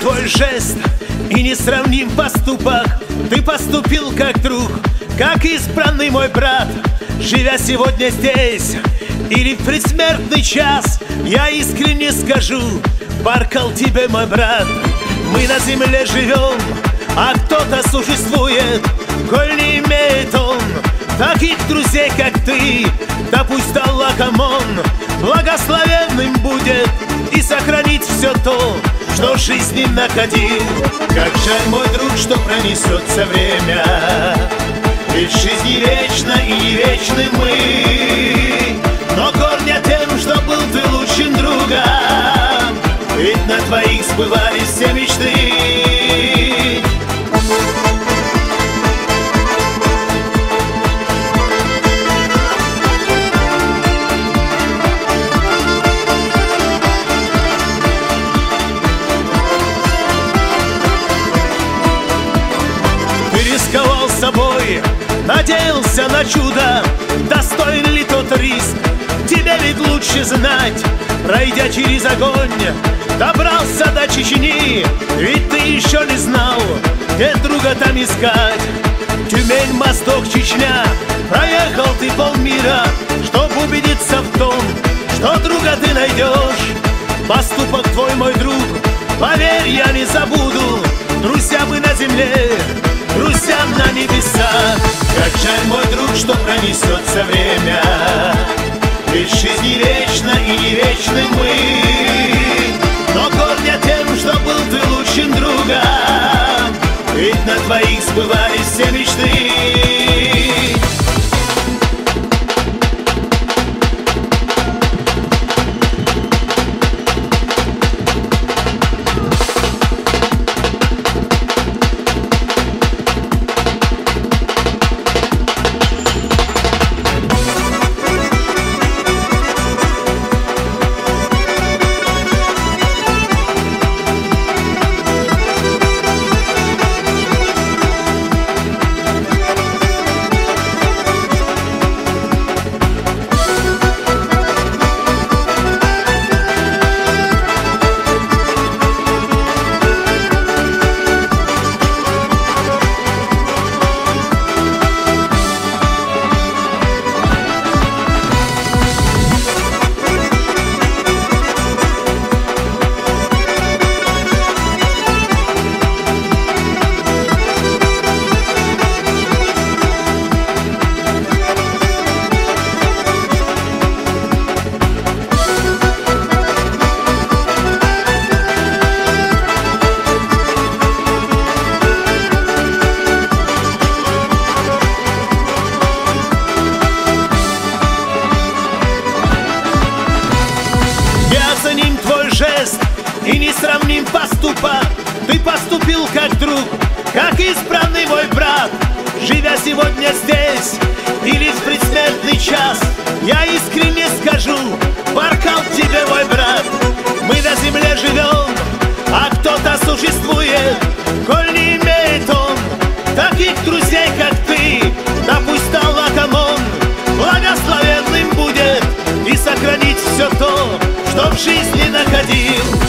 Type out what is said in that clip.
твой жест и несравним поступок. Ты поступил как друг, как избранный мой брат. Живя сегодня здесь или в предсмертный час, я искренне скажу: Баркал тебе, мой брат. Мы на земле живем, а кто-то существует. Коль не имеет он таких друзей, как ты, да пусть Аллах Амон благословенным будет и сохранит все то, что в жизни находил. Как жаль, мой друг, что пронесется время, ведь жизнь вечна и не вечны мы. Но горня тем, что был ты лучшим другом, ведь на твоих сбывались все мечты. Рисковал собой, надеялся на чудо. Достоин ли тот риск? Тебе ведь лучше знать. Пройдя через огонь, добрался до Чечни. Ведь ты еще не знал, где друга там искать. Тюмень, Восток, Чечня, проехал ты полмира, чтоб убедиться в том, что друга ты найдешь. Поступок твой, мой друг, поверь, я не забуду. Друзья мы на земле, друзья на небесах. Как жаль, мой друг, что пронесется время, ведь жизнь не вечна и не вечны мы. Но гордя тем, что был ты лучшим другом, ведь на твоих сбывались все мечты. Оценим твой жест и несравним поступок. Ты поступил как друг, как избранный мой брат. Живя сегодня здесь или в предсмертный час, я искренне скажу: Баркал тебе, мой брат. Мы на земле живем, а кто-то существует. Коль не имеет он таких друзей, как ты, да пусть Аллах Амон благословенным будет и сохранить все то, что в жизни находил.